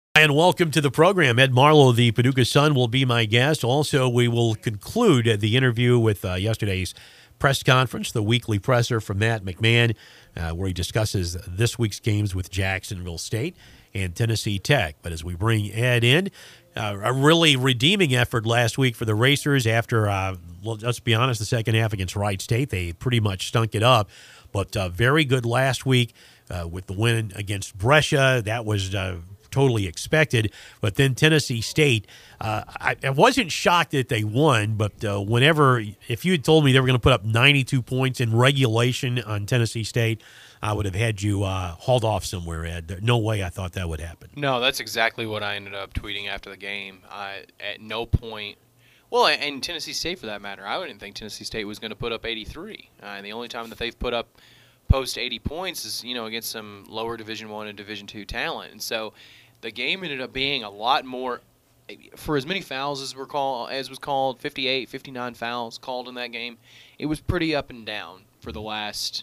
And welcome to the program. Ed Marlowe, the Paducah Sun, will be my guest. Also, we will conclude the interview with yesterday's press conference, the weekly presser from Matt McMahon, where he discusses this week's games with Jacksonville State and Tennessee Tech. But as we bring Ed in, a really redeeming effort last week for the Racers after, let's be honest, the second half against Wright State. They pretty much stunk it up. But very good last week with the win against Brescia. That was totally expected. But then Tennessee State, I wasn't shocked that they won, but if you had told me they were going to put up 92 points in regulation on Tennessee State, I would have had you hauled off somewhere, Ed. No way I thought that would happen. No, that's exactly what I ended up tweeting after the game. At no point, well, and Tennessee State for that matter, I wouldn't think Tennessee State was going to put up 83. And the only time that they've put up post 80 points is, against some lower Division I and Division II talent. And so the game ended up being a lot more, for as many fouls as was called, 58, 59 fouls called in that game. It was pretty up and down for the last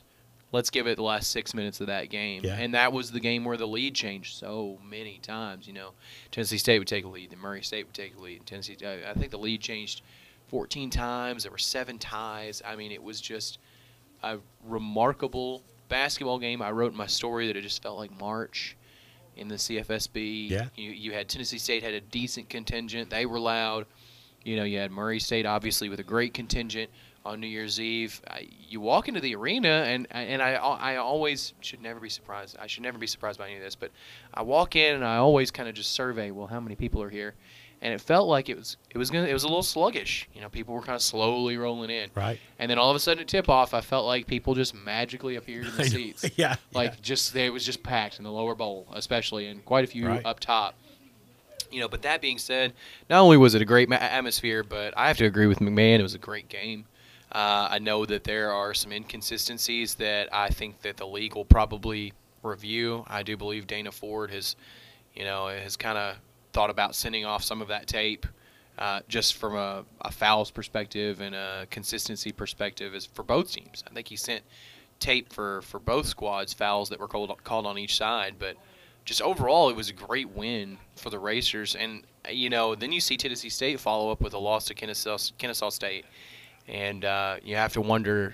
6 minutes of that game. Yeah. And that was the game where the lead changed so many times. Tennessee State would take a lead, then Murray State would take a lead. I think the lead changed 14 times. There were 7 ties. I mean, it was just a remarkable basketball game. I wrote in my story that it just felt like March in the CFSB. Yeah. You had Tennessee State had a decent contingent. They were loud. You had Murray State obviously with a great contingent on New Year's Eve. You walk into the arena, and I always should never be surprised. I should never be surprised by any of this, but I walk in and I always kind of just survey, well, how many people are here? And it felt like it was a little sluggish. People were kind of slowly rolling in. Right. And then all of a sudden at tip-off, I felt like people just magically appeared in the seats. Yeah. It was just packed in the lower bowl, especially, and quite a few up top. But that being said, not only was it a great atmosphere, but I have to agree with McMahon. It was a great game. I know that there are some inconsistencies that I think that the league will probably review. I do believe Dana Ford has kind of thought about sending off some of that tape just from a fouls perspective and a consistency perspective is for both teams. I think he sent tape for both squads, fouls that were called on each side. But just overall, it was a great win for the Racers. And, then you see Tennessee State follow up with a loss to Kennesaw State. And you have to wonder,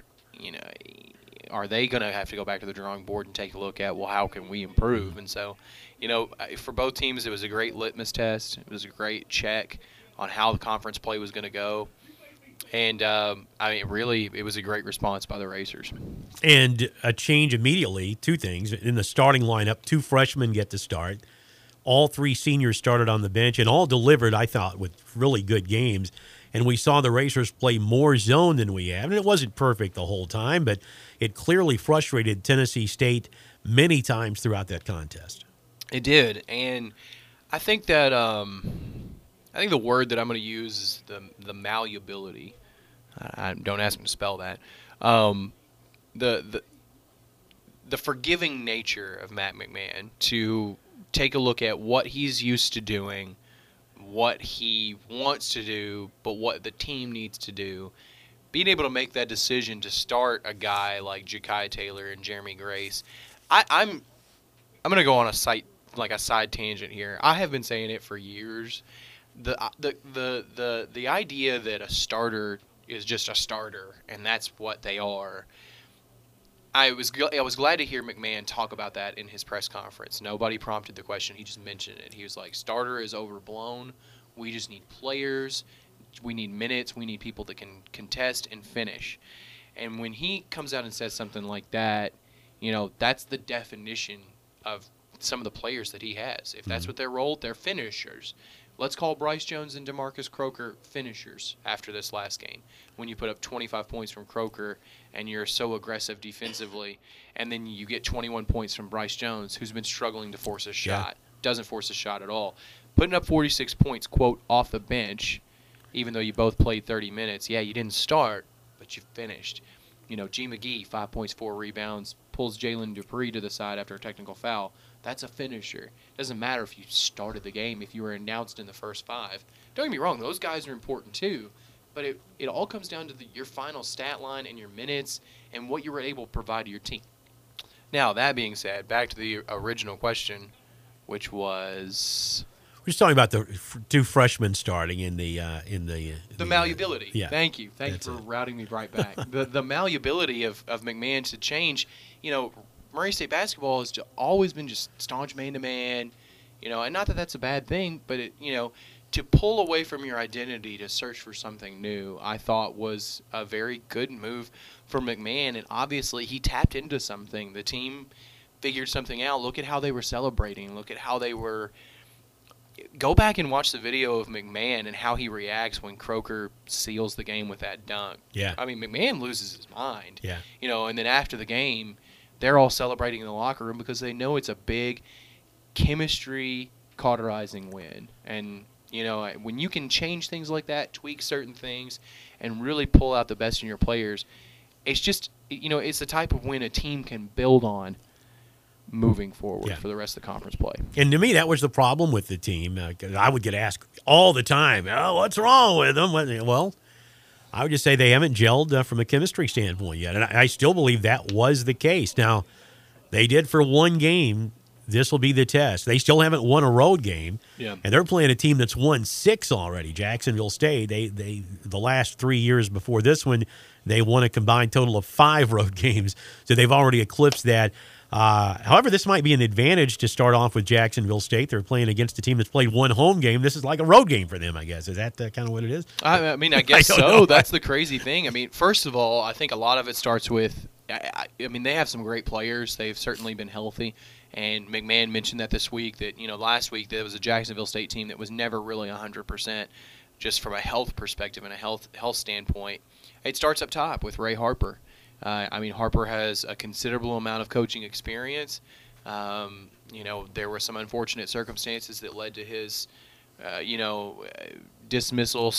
are they going to have to go back to the drawing board and take a look at, well, how can we improve? And so, for both teams, it was a great litmus test. It was a great check on how the conference play was going to go. And, really, it was a great response by the Racers. And a change immediately, 2 things. In the starting lineup, 2 freshmen get to start. All 3 seniors started on the bench and all delivered, I thought, with really good games. And we saw the Racers play more zone than we have. And it wasn't perfect the whole time, but it clearly frustrated Tennessee State many times throughout that contest. It did. And I think that the word that I'm going to use is the malleability. Don't ask me to spell that. The forgiving nature of Matt McMahon to take a look at what he's used to doing, what he wants to do, but what the team needs to do. Being able to make that decision to start a guy like Ja'Kai Taylor and Jeremy Grace. I'm going to go on a side tangent here. I have been saying it for years. The idea that a starter is just a starter and that's what they are. I was glad to hear McMahon talk about that in his press conference. Nobody prompted the question. He just mentioned it. He was like, starter is overblown. We just need players. We need minutes. We need people that can contest and finish. And when he comes out and says something like that, that's the definition of some of the players that he has. If that's what their role, they're finishers. Let's call Bryce Jones and DeMarcus Croker finishers after this last game. When you put up 25 points from Croker and you're so aggressive defensively, and then you get 21 points from Bryce Jones, who's been struggling to force a shot, doesn't force a shot at all. Putting up 46 points, quote, off the bench, even though you both played 30 minutes. Yeah, you didn't start, but you finished. G. McGee, 5 points, 4 rebounds, pulls Jalen Dupree to the side after a technical foul. That's a finisher. Doesn't matter if you started the game, if you were announced in the first 5. Don't get me wrong, those guys are important too. But it all comes down to your final stat line and your minutes and what you were able to provide to your team. Now, that being said, back to the original question, which was We're just talking about the two freshmen starting in the malleability. Yeah, Thank you for routing me right back. the malleability of McMahon to change. Murray State basketball has always been just staunch man-to-man. And not that that's a bad thing, but to pull away from your identity to search for something new, I thought was a very good move for McMahon. And obviously, he tapped into something. The team figured something out. Look at how they were celebrating. Look at how they were. Go back and watch the video of McMahon and how he reacts when Croker seals the game with that dunk. Yeah. I mean, McMahon loses his mind. Yeah. And then after the game, they're all celebrating in the locker room because they know it's a big chemistry cauterizing win. And, when you can change things like that, tweak certain things, and really pull out the best in your players, it's just, it's the type of win a team can build on moving forward for the rest of the conference play. And to me, that was the problem with the team. I would get asked all the time, "Oh, what's wrong with them?" Well, I would just say they haven't gelled from a chemistry standpoint yet, and I still believe that was the case. Now, they did for one game. This will be the test. They still haven't won a road game, and they're playing a team that's won 6 already. Jacksonville State. They the last 3 years before this one, they won a combined total of 5 road games, so they've already eclipsed that. However, this might be an advantage to start off with Jacksonville State. They're playing against a team that's played one home game. This is like a road game for them, I guess. Is that kind of what it is? I mean, I guess so. That's the crazy thing. I mean, first of all, I think a lot of it starts with I mean, they have some great players. They've certainly been healthy. And McMahon mentioned that this week that, last week there was a Jacksonville State team that was never really 100% just from a health perspective and a health standpoint. It starts up top with Ray Harper. Harper has a considerable amount of coaching experience. There were some unfortunate circumstances that led to his, dismissal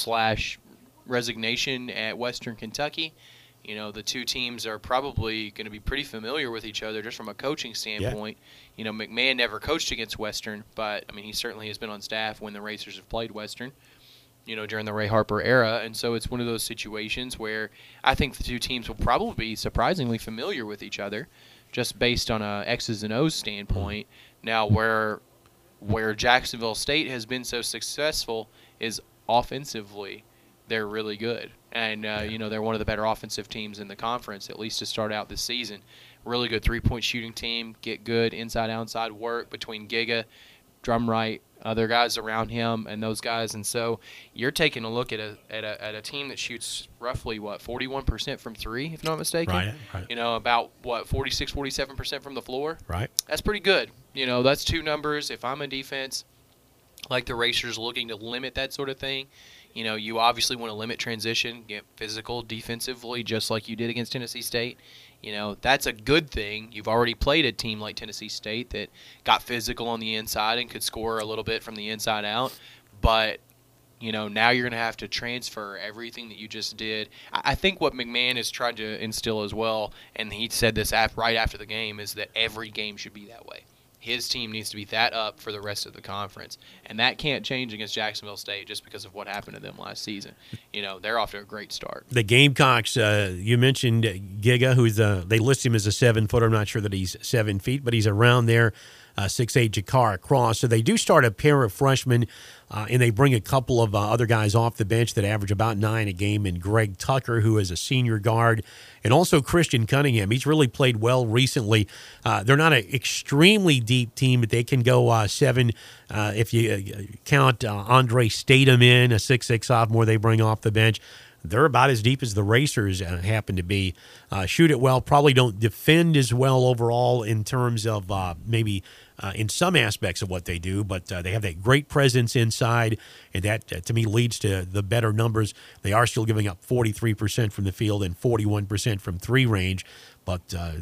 / resignation at Western Kentucky. The two teams are probably going to be pretty familiar with each other just from a coaching standpoint. Yeah. McMahon never coached against Western, but, he certainly has been on staff when the Racers have played Western, during the Ray Harper era. And so it's one of those situations where I think the two teams will probably be surprisingly familiar with each other just based on a X's and O's standpoint. Now, where Jacksonville State has been so successful is offensively. They're really good. And, they're one of the better offensive teams in the conference, at least to start out this season. Really good three-point shooting team, get good inside-outside work between Giga, Drumright, other guys around him, and those guys. And so you're taking a look at a team that shoots roughly, 41% from three, if not mistaken? Right. About, 46, 47% from the floor? Right. That's pretty good. That's two numbers. If I'm a defense like the Racers looking to limit that sort of thing, you obviously want to limit transition, get physical defensively, just like you did against Tennessee State. That's a good thing. You've already played a team like Tennessee State that got physical on the inside and could score a little bit from the inside out. But, now you're going to have to transfer everything that you just did. I think what McMahon has tried to instill as well, and he said this right after the game, is that every game should be that way. His team needs to be that up for the rest of the conference. And that can't change against Jacksonville State just because of what happened to them last season. They're off to a great start. The Gamecocks, you mentioned Giga, who's they list him as a 7-footer. I'm not sure that he's 7 feet, but he's around there. 6'8", Jakar Cross. So they do start a pair of freshmen, and they bring a couple of other guys off the bench that average about 9 a game, and Greg Tucker, who is a senior guard, and also Christian Cunningham. He's really played well recently. They're not an extremely deep team, but they can go 7 if you count Andre Statham in, a 6'6" sophomore they bring off the bench. They're about as deep as the Racers happen to be. Shoot it well, probably don't defend as well overall in terms of maybe in some aspects of what they do, but they have that great presence inside, and that, to me, leads to the better numbers. They are still giving up 43% from the field and 41% from three range, but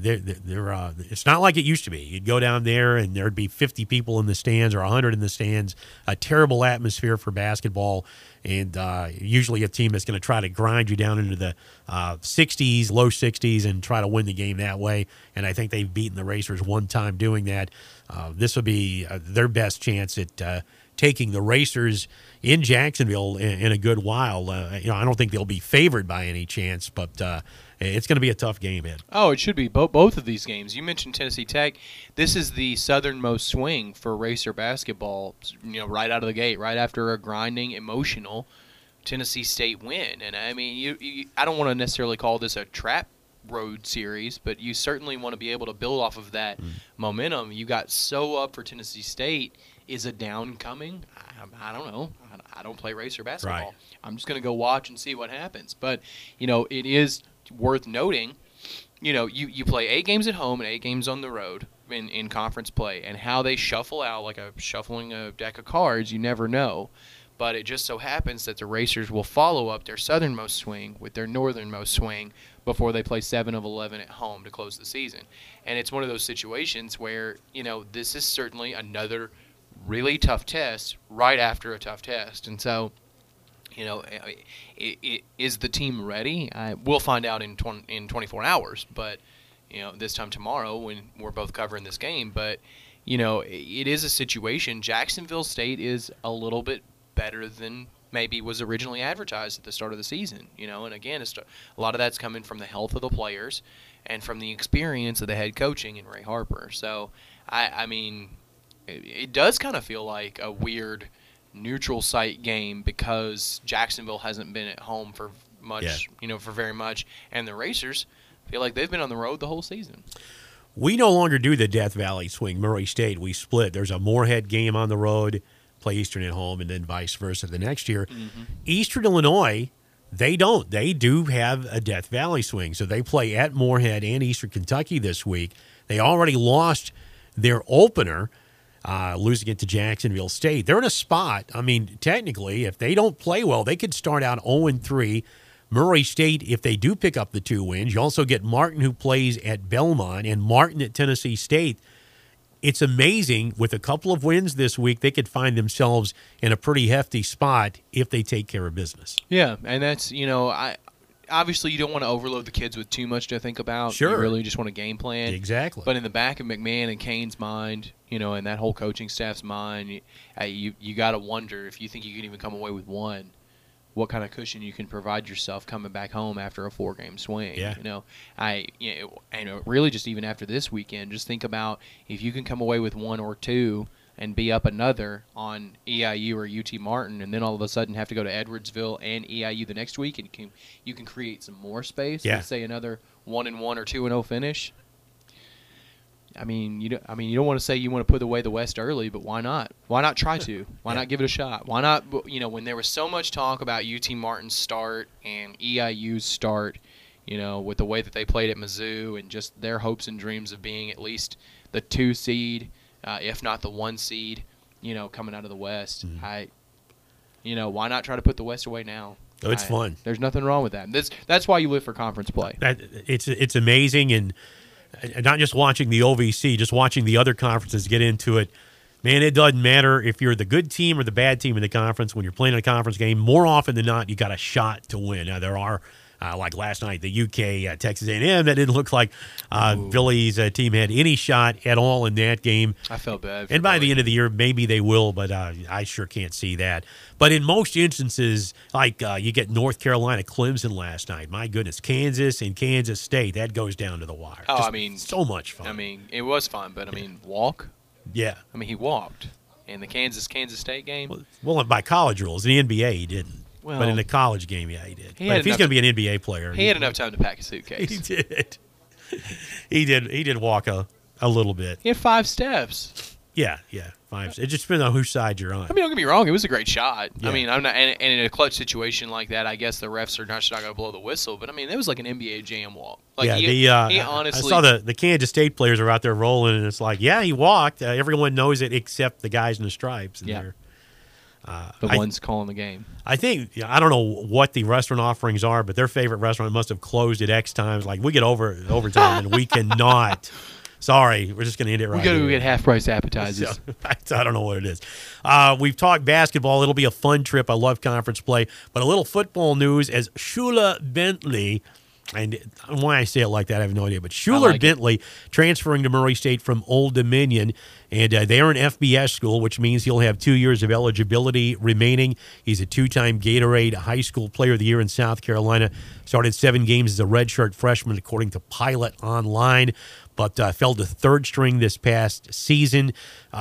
it's not like it used to be. You'd go down there, and there'd be 50 people in the stands or 100 in the stands, a terrible atmosphere for basketball, and usually a team that's going to try to grind you down into the 60s, low 60s, and try to win the game that way. And I think they've beaten the Racers one time doing that. This will be their best chance at taking the Racers in Jacksonville in a good while. I don't think they'll be favored by any chance, but it's going to be a tough game, Ed. Oh, it should be both of these games. You mentioned Tennessee Tech. This is the southernmost swing for Racer basketball, right out of the gate, right after a grinding, emotional Tennessee State win. And, I mean, I don't want to necessarily call this a trap road series, but you certainly want to be able to build off of that momentum. You got so up for Tennessee State. Is a down coming? I don't know. I don't play Racer basketball. Right. I'm just going to go watch and see what happens. But, it is worth noting, you play 8 games at home and 8 games on the road in conference play, and how they shuffle out like shuffling a deck of cards, you never know. But it just so happens that the Racers will follow up their southernmost swing with their northernmost swing before they play 7 of 11 at home to close the season. And it's one of those situations where, this is certainly another really tough test right after a tough test. And so, is the team ready? We'll find out in 24 hours, but, this time tomorrow when we're both covering this game. But, it is a situation. Jacksonville State is a little bit better than maybe was originally advertised at the start of the season, and again, a lot of that's coming from the health of the players and from the experience of the head coaching in Ray Harper. So, I mean, it does kind of feel like a weird neutral site game because Jacksonville hasn't been at home for much, for very much, and the Racers feel like they've been on the road the whole season. We no longer do the Death Valley swing. Murray State, we split. There's a Moorhead game on the road, play Eastern at home, and then vice versa the next year. Mm-hmm. Eastern Illinois, they don't. They do have a Death Valley swing, so they play at Moorhead and Eastern Kentucky this week. They already lost their opener, losing it to Jacksonville State. They're in a spot. I mean, technically, if they don't play well, they could start out 0-3. Murray State, if they do pick up the 2 wins, you also get Martin, who plays at Belmont, and Martin at Tennessee State. It's amazing. With a couple of wins this week, they could find themselves in a pretty hefty spot if they take care of business. Yeah, and that's, obviously you don't want to overload the kids with too much to think about. Sure. You really just want to game plan. Exactly. But in the back of McMahon and Kane's mind, and that whole coaching staff's mind, you got to wonder if you think you can even come away with one, what kind of cushion you can provide yourself coming back home after a 4-game swing. Yeah. And really just even after this weekend, just think about if you can come away with 1 or 2 and be up another on EIU or UT Martin, and then all of a sudden have to go to Edwardsville and EIU the next week, and you can create some more space. Yeah. Let's say another 1-1 or 2-0 finish. I mean, you don't want to say you want to put away the West early, but why not? Why not try to? Why not give it a shot? Why not? When there was so much talk about UT Martin's start and EIU's start, with the way that they played at Mizzou and just their hopes and dreams of being at least the 2 seed, if not the 1 seed, coming out of the West. Mm-hmm. Why not try to put the West away now? Oh, it's fun. There's nothing wrong with that. That's why you live for conference play. It's amazing, and not just watching the OVC, just watching the other conferences get into it. Man, it doesn't matter if you're the good team or the bad team in the conference. When you're playing a conference game, more often than not, you got a shot to win. Now, there are, like last night, the UK Texas A&M, that didn't look like Billy's team had any shot at all in that game. I felt bad. And by the end of the year, maybe they will, but I sure can't see that. But in most instances, like you get North Carolina, Clemson last night. My goodness, Kansas and Kansas State, that goes down to the wire. Oh, Just so much fun. It was fun, but walk. Yeah. He walked in the Kansas State game. Well, by college rules, in the NBA he didn't. Well, but in the college game, yeah, he did. But if he's going to be an NBA player, he had enough time to pack a suitcase. He did. He did walk a little bit. He had 5 steps. Yeah, 5. It just depends on whose side you're on. Don't get me wrong; it was a great shot. Yeah. I'm not, and in a clutch situation like that, I guess the refs are not going to blow the whistle. But it was like an NBA jam walk. He honestly. I saw the Kansas State players are out there rolling, and it's like, yeah, he walked. Everyone knows it except the guys in the stripes. And yeah. The ones calling the game. I think, I don't know what the restaurant offerings are, but their favorite restaurant must have closed at X times. Like, we get overtime, and we cannot. Sorry, we're just going to end it right We got to here. get half-price appetizers. I don't know what it is. We've talked basketball. It'll be a fun trip. I love conference play. But a little football news as Shula Bentley And why I say it like that, I have no idea. But Schuler Bentley transferring to Murray State from Old Dominion, and they are an FBS school, which means he'll have 2 years of eligibility remaining. He's a 2-time Gatorade High School Player of the Year in South Carolina. Started 7 games as a redshirt freshman, according to Pilot Online, but fell to third string this past season.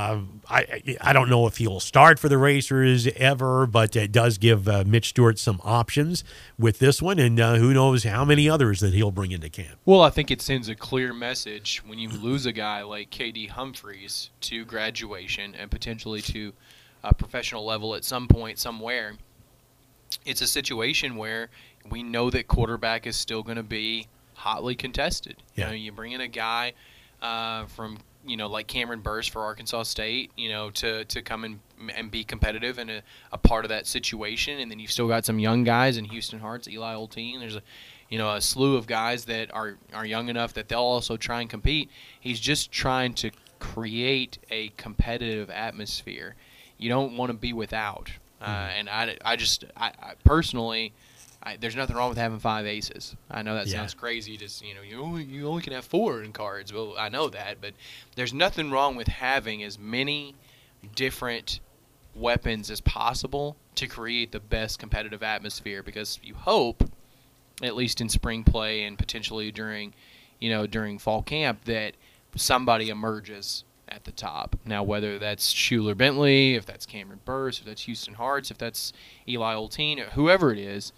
I don't know if he'll start for the Racers ever, but it does give Mitch Stewart some options with this one, and who knows how many others that he'll bring into camp. Well, I think it sends a clear message when you lose a guy like K.D. Humphreys to graduation and potentially to a professional level at some point somewhere. It's a situation where we know that quarterback is still going to be hotly contested. Yeah. You know, you bring in a guy from, like Cameron Burst for Arkansas State, to come and be competitive and a part of that situation. And then you've still got some young guys in Houston Hearts, Eli Olteen. There's a slew of guys that are young enough that they'll also try and compete. He's just trying to create a competitive atmosphere. You don't want to be without. And I personally, there's nothing wrong with having 5 aces. I know that sounds crazy. Just you only can have 4 in cards. Well, I know that, but there's nothing wrong with having as many different weapons as possible to create the best competitive atmosphere. Because you hope, at least in spring play and potentially during fall camp, that somebody emerges at the top. Now, whether that's Schuler Bentley, if that's Cameron Burst, if that's Houston Hearts, if that's Eli Olteen, whoever it is,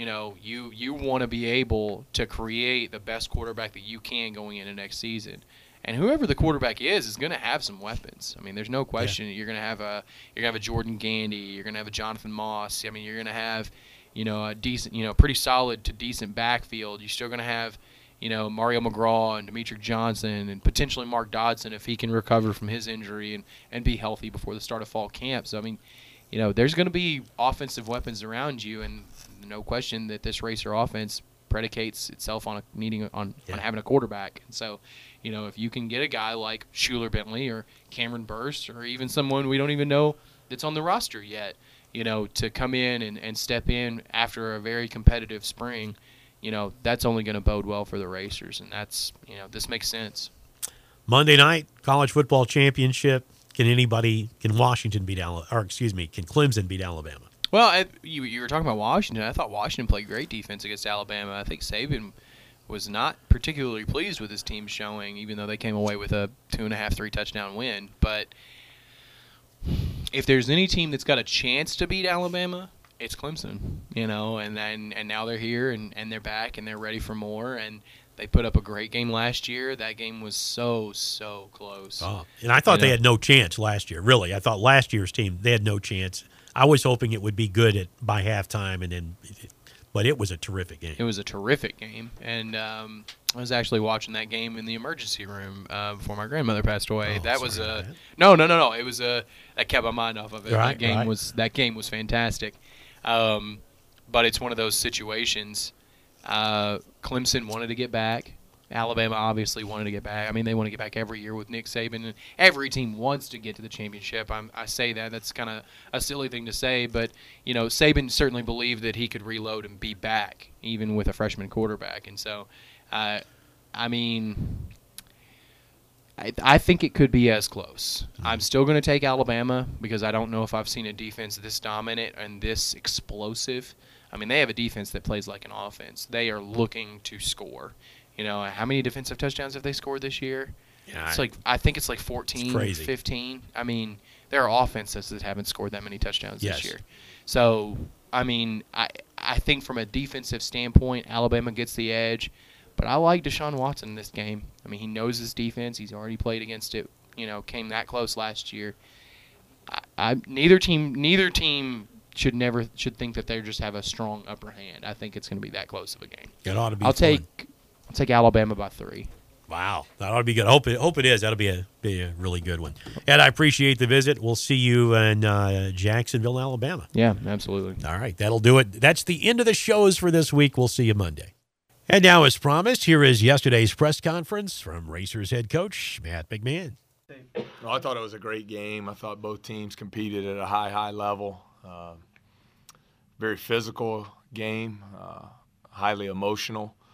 you want to be able to create the best quarterback that you can going into next season. And whoever the quarterback is going to have some weapons. I mean, there's no question you're going to have a Jordan Gandy, you're going to have a Jonathan Moss. I mean, you're going to have a decent, pretty solid to decent backfield. You're still going to have Mario McGraw and Demetric Johnson and potentially Mark Dodson if he can recover from his injury and be healthy before the start of fall camp. So, I mean, there's going to be offensive weapons around you, and no question that this Racer offense predicates itself on having a quarterback. And so, if you can get a guy like Schuler Bentley or Cameron Burst or even someone we don't even know that's on the roster yet, to come in and step in after a very competitive spring, that's only going to bode well for the Racers, and that's, this makes sense. Monday night, college football championship. Can Clemson beat Alabama? Well, you were talking about Washington. I thought Washington played great defense against Alabama. I think Saban was not particularly pleased with his team showing, even though they came away with a 2.5, 3 touchdown win. But if there's any team that's got a chance to beat Alabama, it's Clemson, and now they're here and they're back and they're ready for more, and they put up a great game last year. That game was so close. Oh, and I thought they had no chance last year, really. I thought last year's team, they had no chance. I was hoping it would be good by halftime, but it was a terrific game. It was a terrific game, and I was actually watching that game in the emergency room before my grandmother passed away. Oh, that was no. It was that kept my mind off of it. Right, that game was fantastic. But it's one of those situations. Clemson wanted to get back. Alabama obviously wanted to get back. I mean, they want to get back every year with Nick Saban, and every team wants to get to the championship. I say that's kind of a silly thing to say, but Saban certainly believed that he could reload and be back even with a freshman quarterback, and so I think it could be as close. I'm still going to take Alabama because I don't know if I've seen a defense this dominant and this explosive. I mean, they have a defense that plays like an offense. They are looking to score. How many defensive touchdowns have they scored this year? Yeah, I think it's like 14, 15. I mean, there are offenses that haven't scored that many touchdowns this year. So, I mean, I think from a defensive standpoint, Alabama gets the edge. But I like Deshaun Watson in this game. I mean, he knows his defense. He's already played against it. Came that close last year. Neither team should think that they just have a strong upper hand. I think it's going to be that close of a game. It ought to be. I'll take Alabama by 3. Wow, that ought to be good. Hope it is. That'll be a really good one. Ed, I appreciate the visit. We'll see you in Jacksonville, Alabama. Yeah, absolutely. All right, that'll do it. That's the end of the shows for this week. We'll see you Monday. And now, as promised, here is yesterday's press conference from Racers head coach Matt McMahon. Well, I thought it was a great game. I thought both teams competed at a high level. Very physical game, highly emotional.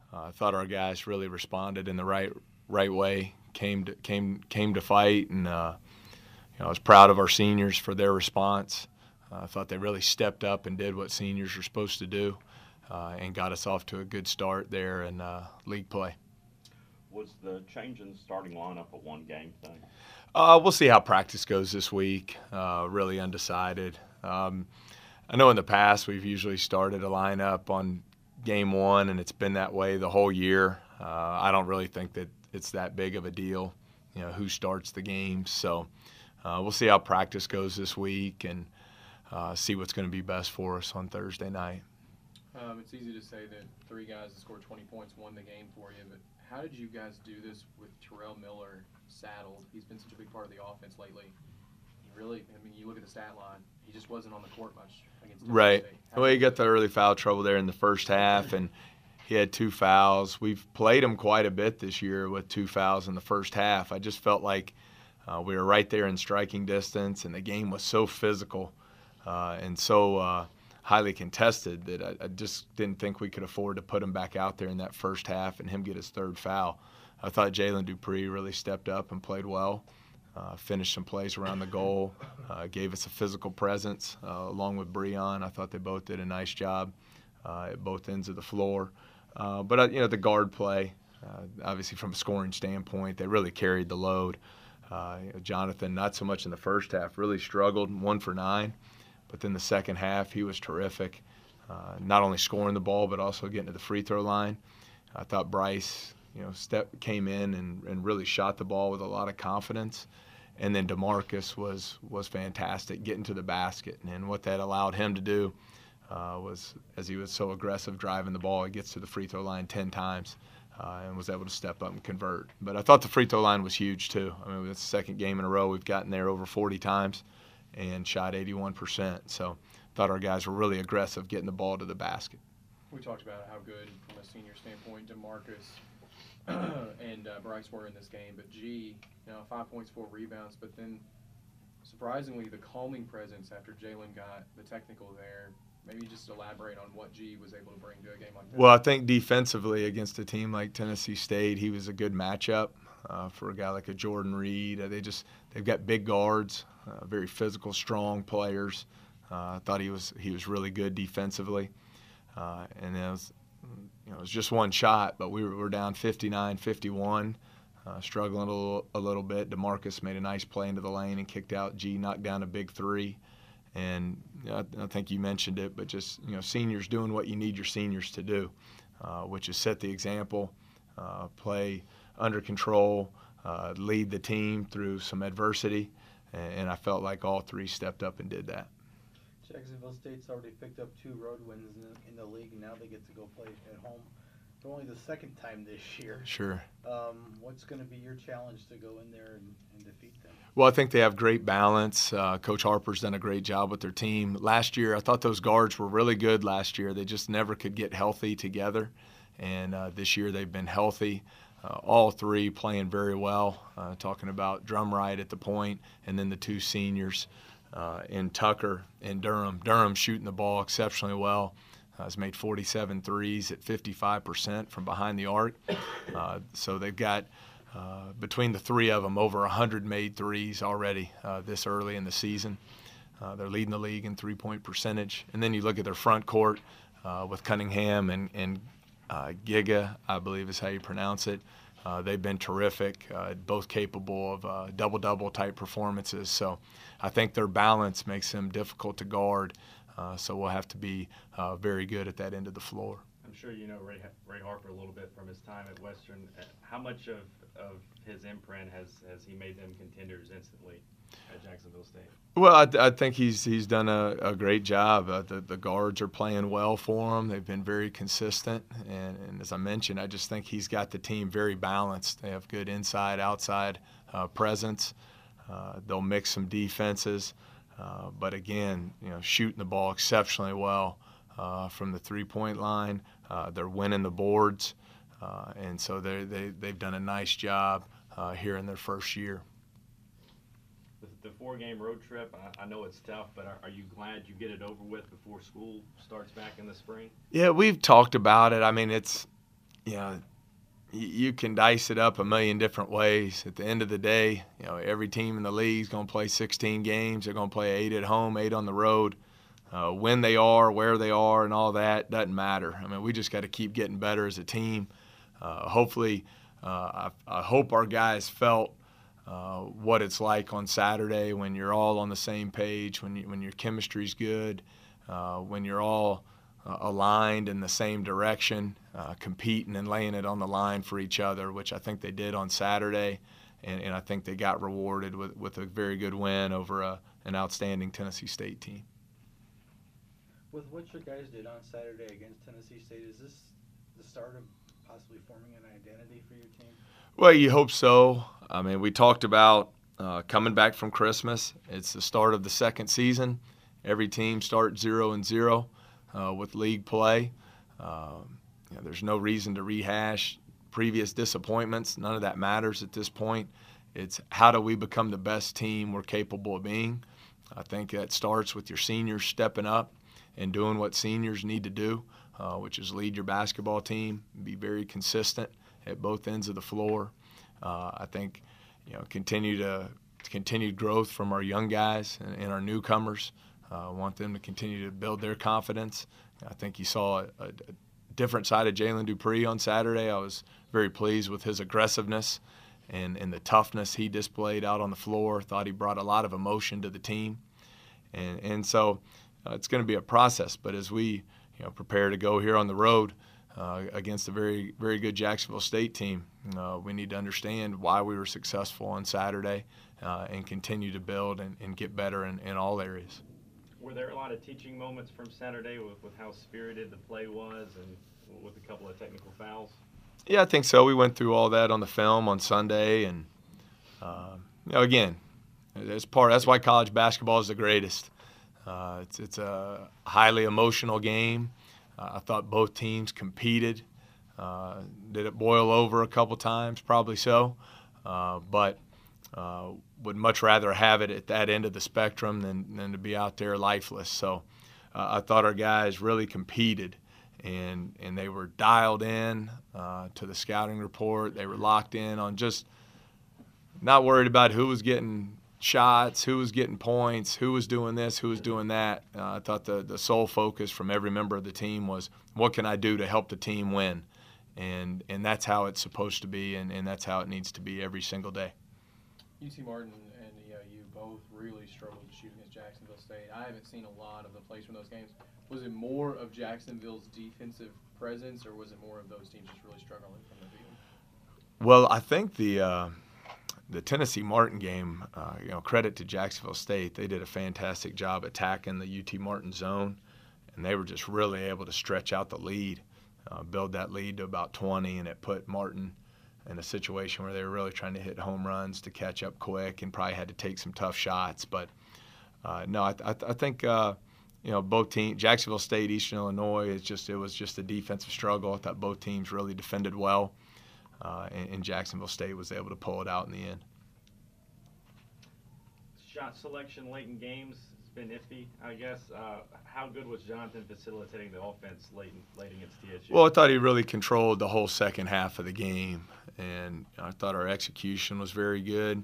I thought our guys really responded in the right way, came to fight, and I was proud of our seniors for their response. I thought they really stepped up and did what seniors are supposed to do, and got us off to a good start there in league play. Was the change in the starting lineup a one-game thing? We'll see how practice goes this week. Really undecided. I know in the past we've usually started a lineup on game one, and it's been that way the whole year. I don't really think that it's that big of a deal, who starts the games. So we'll see how practice goes this week and see what's going to be best for us on Thursday night. It's easy to say that 3 guys that scored 20 points won the game for you, but how did you guys do this with Terrell Miller saddled? He's been such a big part of the offense lately. You look at the stat line, he just wasn't on the court much against Tennessee Right. State. Well, he got the early foul trouble there in the first half, and he had 2 fouls. We've played him quite a bit this year with 2 fouls in the first half. I just felt like we were right there in striking distance, and the game was so physical and so highly contested that I just didn't think we could afford to put him back out there in that first half and him get his 3rd foul. I thought Jalen Dupree really stepped up and played well, finished some plays around the goal, gave us a physical presence along with Breon. I thought they both did a nice job at both ends of the floor. But the guard play, obviously from a scoring standpoint, they really carried the load. Jonathan, not so much in the first half, really struggled, 1 for 9. But then the second half, he was terrific, not only scoring the ball but also getting to the free throw line. I thought Bryce, came in and really shot the ball with a lot of confidence. And then DeMarcus was fantastic, getting to the basket. And what that allowed him to do was, as he was so aggressive driving the ball, he gets to the free throw line 10 times and was able to step up and convert. But I thought the free throw line was huge too. I mean, it's the second game in a row we've gotten there over 40 times and shot 81%. So I thought our guys were really aggressive getting the ball to the basket. We talked about how good, from a senior standpoint, DeMarcus and Bryce were in this game. But G, 5 points, 4 rebounds. But then, surprisingly, the calming presence after Jalen got the technical there. Maybe just elaborate on what G was able to bring to a game like that. Well, I think defensively against a team like Tennessee State, he was a good matchup for a guy like a Jordan Reed. They've got big guards, very physical, strong players. I thought he was really good defensively, and it was just one shot, but we were down 59-51, struggling a little bit. DeMarcus made a nice play into the lane and kicked out. G knocked down a big 3. And I think you mentioned it, but just seniors doing what you need your seniors to do, which is set the example, play under control, lead the team through some adversity, and I felt like all 3 stepped up and did that. Jacksonville State's already picked up 2 road wins in the league, and now they get to go play at home for only the 2nd time this year. Sure. What's going to be your challenge to go in there and defeat them? Well, I think they have great balance. Coach Harper's done a great job with their team. Last year, I thought those guards were really good last year. They just never could get healthy together. And this year they've been healthy. All 3 playing very well, talking about Drumright at the point, and then the 2 seniors in Tucker and Durham. Durham shooting the ball exceptionally well. Has made 47 threes at 55% from behind the arc. So they've got, between the 3 of them, over 100 made threes already this early in the season. They're leading the league in three-point percentage. And then you look at their front court with Cunningham and Giga, I believe is how you pronounce it. They've been terrific, both capable of double-double type performances. So I think their balance makes them difficult to guard. So we'll have to be very good at that end of the floor. I'm sure you know Ray Harper a little bit from his time at Western. How much of his imprint has he made them contenders instantly at Jacksonville State? Well, I think he's done a great job. The guards are playing well for him. They've been very consistent. And as I mentioned, I just think he's got the team very balanced. They have good inside, outside presence. They'll mix some defenses. But again, shooting the ball exceptionally well from the three-point line. They're winning the boards, and so they've done a nice job here in their first year. The 4-game road trip, I know it's tough, but are you glad you get it over with before school starts back in the spring? Yeah, we've talked about it. I mean, it's you know, you can dice it up a million different ways. At the end of the day, you know, every team in the league is going to play 16 games. They're going to play 8 at home, 8 on the road. When they are, where they are, and all that doesn't matter. I mean, we just got to keep getting better as a team. Hopefully, I hope our guys felt what it's like on Saturday when you're all on the same page, when your chemistry's good, when you're all aligned in the same direction, competing and laying it on the line for each other, which I think they did on Saturday, and I think they got rewarded with a very good win over an outstanding Tennessee State team. With what your guys did on Saturday against Tennessee State, is this the start of possibly forming an identity for your team? Well, you hope so. I mean, we talked about coming back from Christmas. It's the start of the second season. Every team starts 0-0 with league play. There's no reason to rehash previous disappointments. None of that matters at this point. It's how do we become the best team we're capable of being. I think that starts with your seniors stepping up and doing what seniors need to do, which is lead your basketball team, be very consistent at both ends of the floor. I think, continued growth from our young guys and our newcomers. I want them to continue to build their confidence. I think you saw a different side of Jalen Dupree on Saturday. I was very pleased with his aggressiveness and the toughness he displayed out on the floor. Thought he brought a lot of emotion to the team. And so it's going to be a process. But as we prepare to go here on the road against a very, very good Jacksonville State team, we need to understand why we were successful on Saturday and continue to build and get better in all areas. Were there a lot of teaching moments from Saturday with how spirited the play was and with a couple of technical fouls? Yeah, I think so. We went through all that on the film on Sunday, and again, that's why college basketball is the greatest. It's a highly emotional game. I thought both teams competed. Did it boil over a couple times? Probably so, but would much rather have it at that end of the spectrum than to be out there lifeless. So I thought our guys really competed, and they were dialed in to the scouting report. They were locked in on just not worried about who was getting shots, who was getting points, who was doing this, who was doing that. I thought the sole focus from every member of the team was, what can I do to help the team win? And that's how it's supposed to be, and that's how it needs to be every single day. UT Martin and EIU both really struggled to shoot against Jacksonville State. I haven't seen a lot of the plays from those games. Was it more of Jacksonville's defensive presence, or was it more of those teams just really struggling from the field? Well, I think the Tennessee Martin game, credit to Jacksonville State. They did a fantastic job attacking the UT Martin zone, and they were just really able to stretch out the lead, build that lead to about 20, and it put Martin in a situation where they were really trying to hit home runs to catch up quick and probably had to take some tough shots. But, no, I think, both teams, Jacksonville State, Eastern Illinois, it was just a defensive struggle. I thought both teams really defended well. And Jacksonville State was able to pull it out in the end. Shot selection late in games has been iffy, I guess. How good was Jonathan facilitating the offense late against TSU? Well, I thought he really controlled the whole second half of the game, and I thought our execution was very good.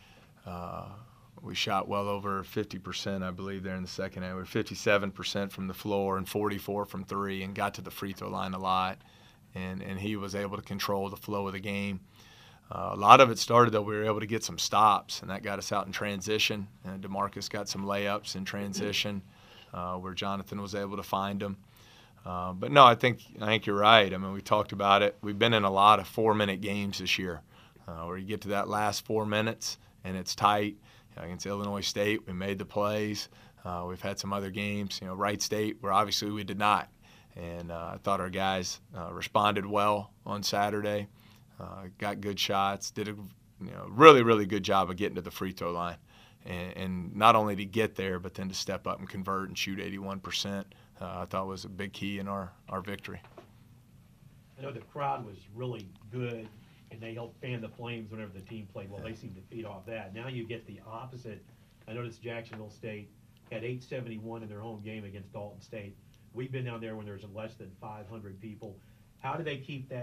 We shot well over 50%, I believe, there in the second half. We were 57% from the floor and 44% from three, and got to the free throw line a lot. And he was able to control the flow of the game. A lot of it started that we were able to get some stops, and that got us out in transition. And DeMarcus got some layups in transition where Jonathan was able to find them. But no, I think you're right. I mean, we talked about it. We've been in a lot of 4-minute games this year where you get to that last 4 minutes and it's tight. Against Illinois State, we made the plays. We've had some other games, Wright State, where obviously we did not. And I thought our guys responded well on Saturday, got good shots, did a really, really good job of getting to the free throw line. And not only to get there, but then to step up and convert and shoot 81%, I thought was a big key in our victory. I know the crowd was really good, and they helped fan the flames whenever the team played well. They seemed to feed off that. Now you get the opposite. I noticed Jacksonville State had 871 in their home game against Dalton State. We've been down there when there's less than 500 people. How do they keep that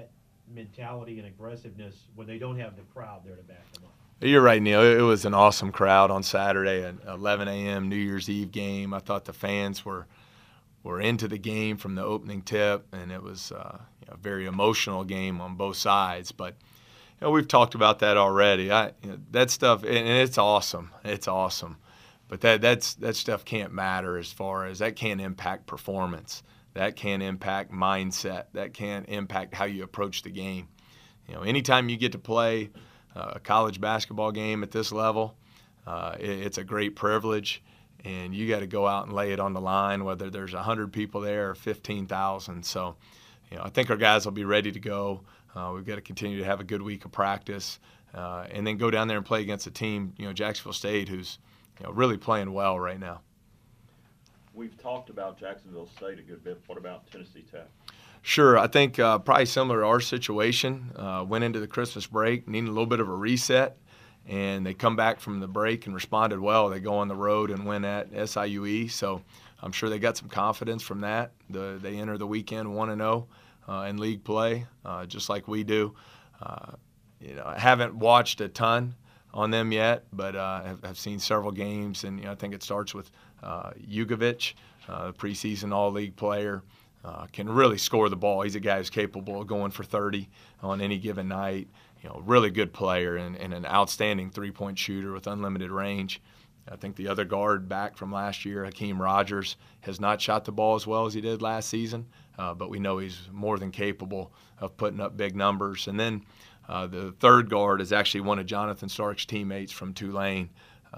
mentality and aggressiveness when they don't have the crowd there to back them up. You're right, Neil. It was an awesome crowd on Saturday, an 11 a.m. New Year's Eve game. I thought the fans were into the game from the opening tip, and it was a very emotional game on both sides. But we've talked about that already. That stuff, and it's awesome. It's awesome. But that stuff can't matter as far as that can't impact performance. That can't impact mindset. That can't impact how you approach the game. Anytime you get to play a college basketball game at this level, it's a great privilege, and you got to go out and lay it on the line, whether there's 100 people there or 15,000. So, I think our guys will be ready to go. We've got to continue to have a good week of practice, and then go down there and play against a team, Jacksonville State, who's really playing well right now. We've talked about Jacksonville State a good bit. What about Tennessee Tech? Sure. I think probably similar to our situation. Went into the Christmas break needing a little bit of a reset, and they come back from the break and responded well. They go on the road and win at SIUE, so I'm sure they got some confidence from that. They enter the weekend 1-0 in league play, just like we do. I haven't watched a ton on them yet, but have seen several games, and I think it starts with Jugovic, the preseason all-league player. Can really score the ball. He's a guy who's capable of going for 30 on any given night. Really good player and an outstanding three-point shooter with unlimited range. I think the other guard back from last year, Hakeem Rogers, has not shot the ball as well as he did last season, but we know he's more than capable of putting up big numbers. And then the third guard is actually one of Jonathan Stark's teammates from Tulane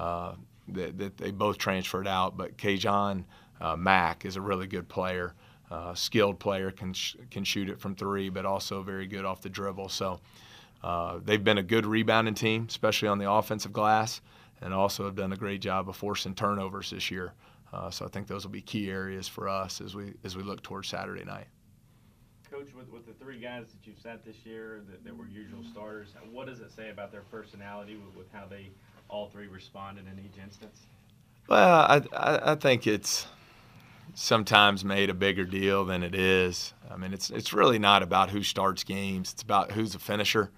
that they both transferred out, but Kajan Mack is a really good player. Skilled player, can shoot it from three, but also very good off the dribble. So they've been a good rebounding team, especially on the offensive glass, and also have done a great job of forcing turnovers this year. So I think those will be key areas for us as we look towards Saturday night. Coach, with the three guys that you've sat this year that were usual starters, what does it say about their personality with how they all three responded in each instance? Well, I think it's sometimes made a bigger deal than it is. I mean, it's really not about who starts games. It's about who's a finisher.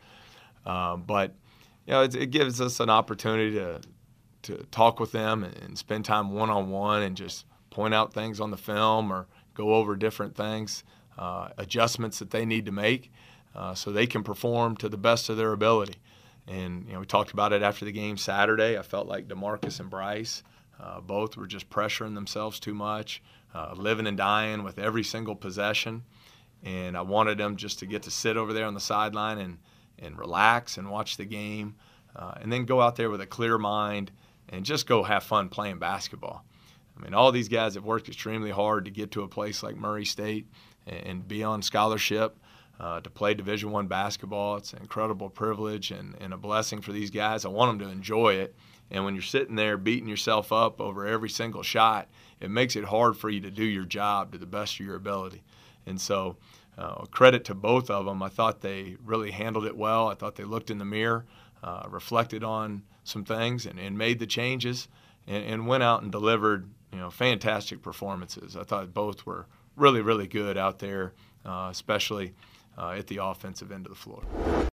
But it gives us an opportunity to talk with them and spend time one-on-one and just point out things on the film or go over different things, adjustments that they need to make so they can perform to the best of their ability. And we talked about it after the game Saturday. I felt like DeMarcus and Bryce both were just pressuring themselves too much, living and dying with every single possession. And I wanted them just to get to sit over there on the sideline and relax and watch the game, and then go out there with a clear mind and just go have fun playing basketball. I mean, all these guys have worked extremely hard to get to a place like Murray State and be on scholarship to play Division I basketball. It's an incredible privilege and a blessing for these guys. I want them to enjoy it. And when you're sitting there beating yourself up over every single shot, it makes it hard for you to do your job to the best of your ability. And so credit to both of them. I thought they really handled it well. I thought they looked in the mirror, reflected on some things, and made the changes and went out and delivered fantastic performances. I thought both were really, really good out there, especially at the offensive end of the floor.